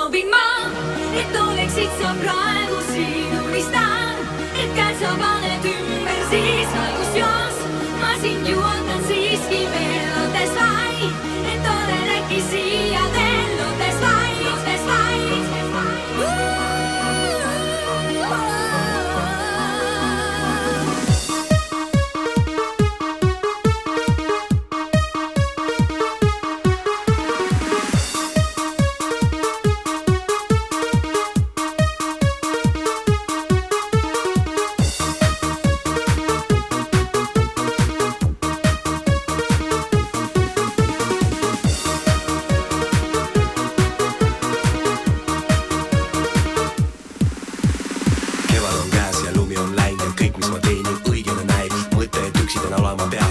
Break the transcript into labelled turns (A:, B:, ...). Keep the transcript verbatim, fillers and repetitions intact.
A: soovin ma, et oleksid sa praegu siin, unistan, et käed sa paned ümber siis algusjoos. Ma sind ju ootan siiski veel, ootes vai, et olen äkki siia veel, ootes vai, ootes vai.
B: Kevad on käes ja lumi on läinud, kõik mis ma teen ju õigena näib, mõte, et üksid on olema pea.